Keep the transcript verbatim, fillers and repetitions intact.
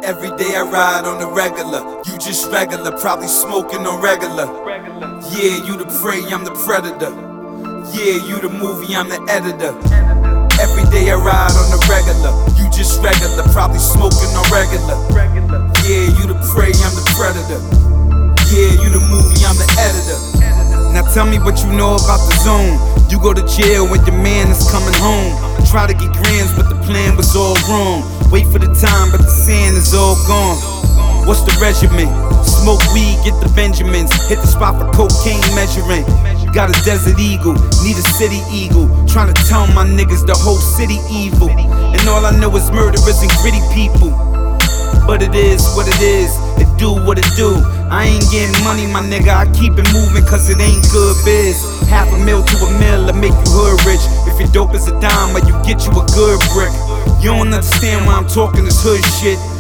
Every day I ride on the regular. You just regular, probably smoking on regular. Yeah, you the prey, I'm the predator. Yeah, you the movie, I'm the editor. Every day I ride on the regular. You just regular, probably smoking on regular. Yeah, you the prey, I'm the predator. Yeah, you the movie, I'm the editor. Now tell me what you know about the zone. You go to jail when your man is coming home. Try to get grands, but the plan was all wrong. Wait for the time, but the sand is all gone. What's the regimen? Smoke weed, get the Benjamins. Hit the spot for cocaine measuring. Got a desert eagle, need a city eagle. Trying to tell my niggas the whole city evil. And all I know is murderers and gritty people. But it is what it is, it do what it do. I ain't getting money, my nigga, I keep it moving cause it ain't good biz. Half a mil to a mil to make you hood rich. If you're dope as a dime, or you get you a good brick. You don't understand why I'm talking this hood shit.